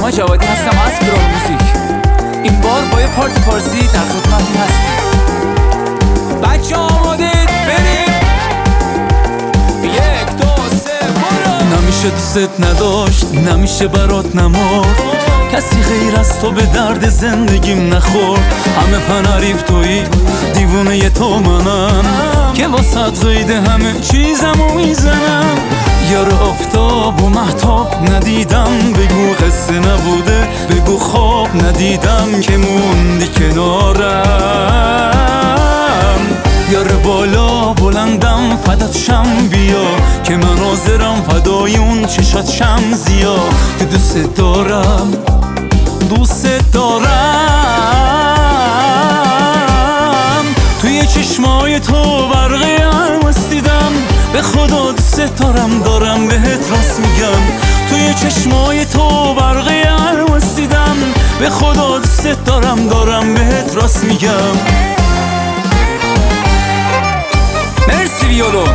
نیما جوادی هستم از برو موزیک. این بار با یه پارتی فارسی در خدمتتون هستیم. بچه آمادید بریم؟ 1 2 3 برو. نمیشه دوست نداشت، نمیشه برات نمرد، کسی غیر از تو به درد زندگیم نخورد. همه فنریف تویی، دیوونه تو منم که واسط قید همه چیزمو میزنم. یار آفتاب و مهتاب ندیدم، بگو قصه نبوده، بگو خواب ندیدم که موندی کنارم. یار بالا بلندم فدات شم بیا، که من حاضرم فدای اون چشات شم زیا. که دوست دارم دوست دارم، توی چشمای تو برقی هوس دیدم. به خدا دوست دارم بهت راست میگم. توی چشمای تو برقی هوس دیدم. به خدا دوست دارم بهت راست میگم. مرسی ویولون.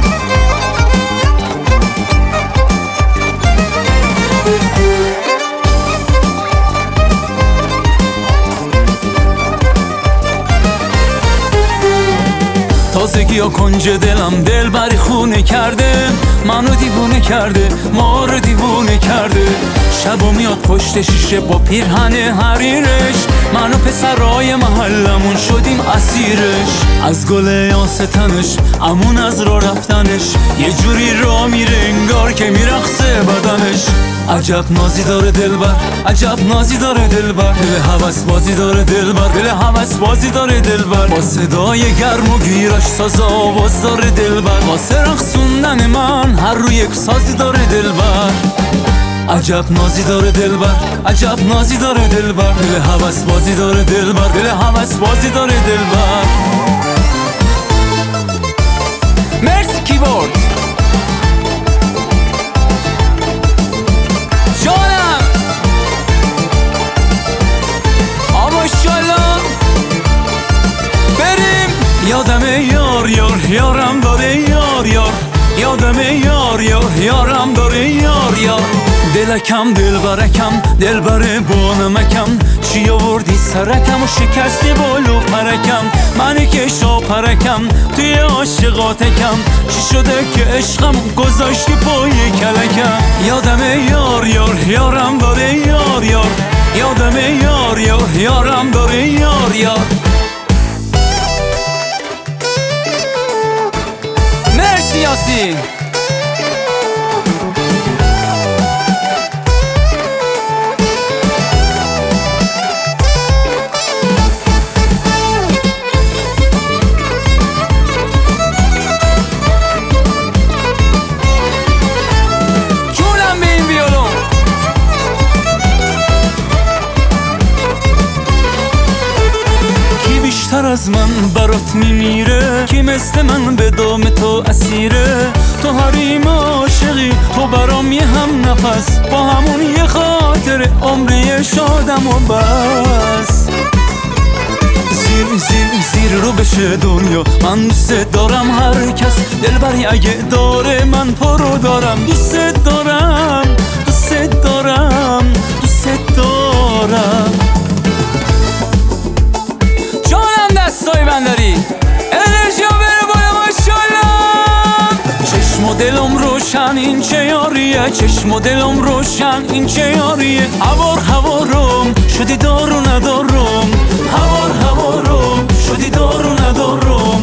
تازگی ها کنج دلم دل بری خونه کرده، منو دیوونه کرده، ما رو دیوونه کرده. شبا میاد پشت شیشه با پیرهن حریرش، منو پسرای محلمون شدیم اسیرش. از گل یاستنش امون از راه رفتنش، یه جوری راه میره انگار که میرقصه بدنش. عجب نازی داره دلبر، عجب نازی داره دلبر، دل هوس بازی داره دلبر، دل هوس بازی داره دلبر. با صدای گرم و گیراش ساز آواز داره دلبر، واسه رقصوندن من هر رو یک سازی داره دلبر. عجب نازی داره دلبر، عجب نازی داره دلبر، دل هوس بازی داره دلبر، دل هوس بازی داره دلبر. مرسی کیبورد. جانم آما شالله بریم. یادمه یار یارم داره یار، یادمه یار یارم داره یار. دلکم دلبرکم دلبره با نمکم، چی آوردی سرکم و شکستی بالو پرکم. منی که شاپرکم توی عاشقاتکم، چی شده که عشقم گذاشتی پای کلکم. یادمه یار یارم داره یار، یادمه یار یارم داره یار. مرسی یاسین. بیشتر از من برات میمیره، کی مثل من به دام تو اسیره. تو حریم عاشقی، تو برام یه هم نفس، با همون یه خاطر عمری شادم و بس. زیر رو بشه دنیا، من دوست دارم هر کس، دلبری اگه داره من پرو دارم. دوست دارم دوست دارم دوست دارم. دستای بنداری انرژی ها بره بالا ماشالله. چشم و دلم روشن این چه یاریه، چشم و دلم روشن این چه یاریه. هوارم شدی دارو ندارم، هوارم شدی دارو ندارم.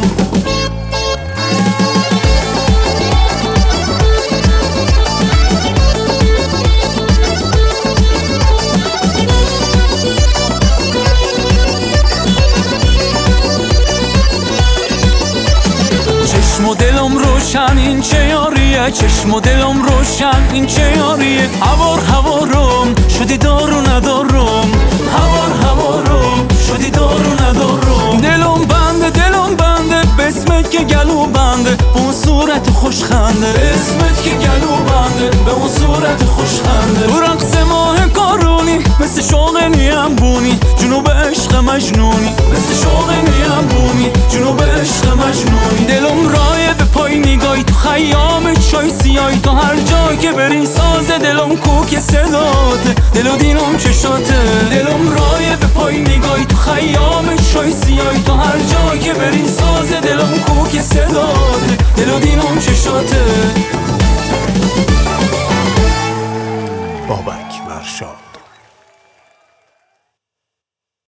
چشم و دلم روشن این چه یاریه، چشم و دلم روشن این چه یاریه. هوارم شدی دارو ندارم، هوارم شدی دارو ندارم. دلم بنده به اسمت که گلو بنده، به اون صورت خوشخنده. به اسمت که گلو بنده، به اون صورت خوشخنده. تو رقص ماه کارونی مثل شوق نیم بونی، جنوب عشق مجنونی مثل شوق نیم بونی، جنوب عشق مجنونی. دلم رایه به پای نگاهی تو خیام چای سیایی تا هر جا که بری ساز دلم کوک صداته دل و دینم چشاته دلم رایه به پای نگاهی تو خیام چای سیایی تا هر جا که بری ساز دلم کوک صداته دل و دینم چشاته بابک ورشاد